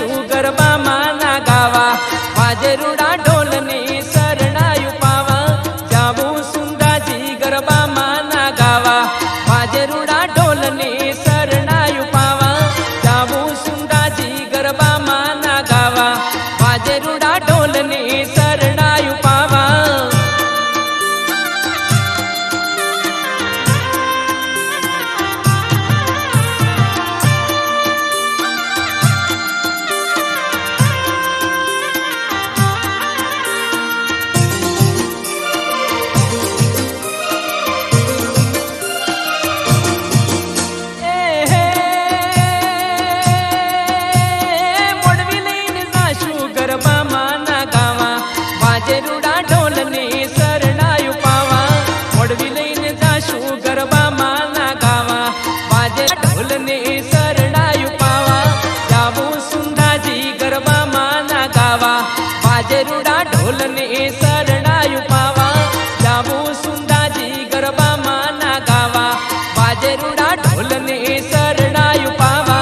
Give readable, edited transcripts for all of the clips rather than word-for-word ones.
जाशू गरबा माना गावा वाजेरुड़ा ढोलने शरणायु पावा जाबू सुंदाजी गरबा माना गावा वाजेरुड़ा ढोलने शरणायु पावा जाबू सुंदाजी गरबा माना गावा वाजेरुड़ा ढोलने शरणायु पावा। वाजेरुड़ा ढोलने शरणायु पावा मोड़वी लईने जाशू गरबा माना गावा वाजे ढोलने शरणायु पावा जाबू सुंदाजी गरबा माना गावा वाजेरुड़ा ढोलने शरणायु पावा जाबू सुंदाजी गरबा माना गावा वाजेरुड़ा ढोलने शरणायु पावा।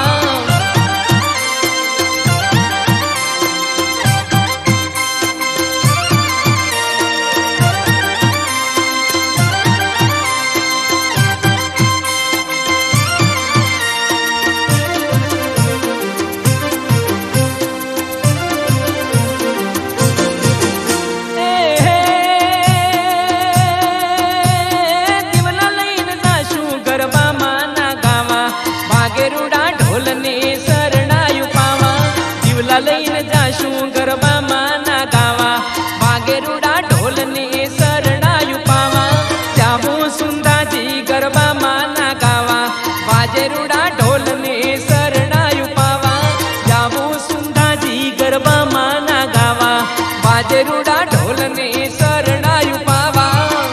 वाजेरुड़ा ढोलने शरणायु पावा दिवला लईने जाशू गरबा माना गावा वाजेरुड़ा ढोलने शरणायु पावा जाबू सुंदाजी गरबा माना गावा वाजेरुड़ा ढोलने शरणायु पावा जाबू सुंदाजी गरबा माना गावा वाजेरुड़ा ढोलने शरणायु पावा।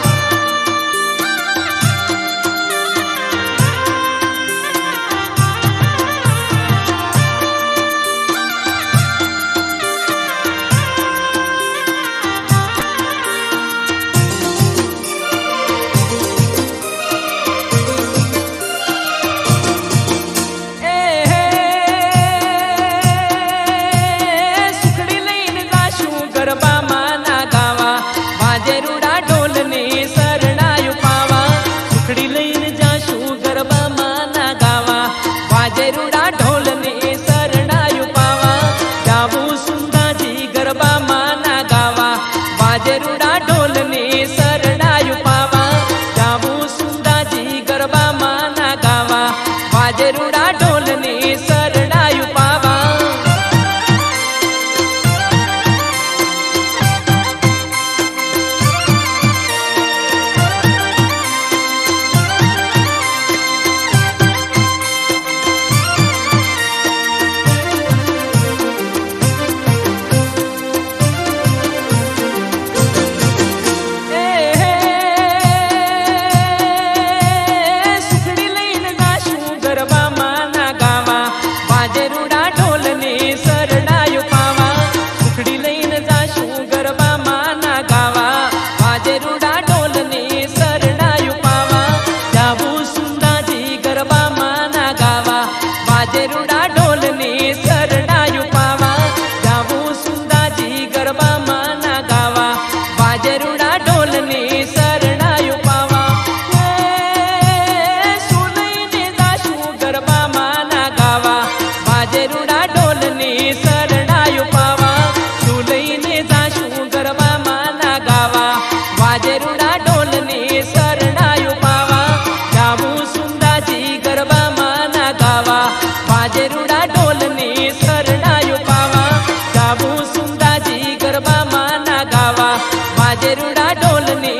गरबा माना गावा वाजेरुड़ा ढोलने शरणायु पावा सुखड़ी लईने जाशू गरबा माना गावा वाजेरुड़ा ढोलने शरणायु पावा जाबू सुंदाजी गरबा माना गावा वाजेरुड़ा ढोलने शरणायु पावा जाबू सुंदाजी गरबा माना गावा वाजेरुड़ा ढोलने शरणायु पावा। वाजेरुड़ा ढोलने शरणायु पावा सुखड़ी लईने जाशू गरबा माना गावा वाजेरुड़ा ढोलने शरणायु पावा जाबू सुंदाजी गरबा माना गावा वाजेरुड़ा ढोलने शरणायु पावा जाबू सुंदाजी गरबा माना गावा वाजेरुड़ा ढोलने शरणायु पावा सुनईने जाशू गरबा माना गावा वाजेरुड़ा ढोलने शरणायु पावा सुलईने जाशू गरबा माना गावा वाजेरुड़ा ढोलने शरणायु पावा जाबू सुंदाजी गरबा माना गावा वाजेरुड़ा ढोलने शरणायु पावा जाबू सुंदाजी गरबा माना गावा वाजेरुड़ा ढोलने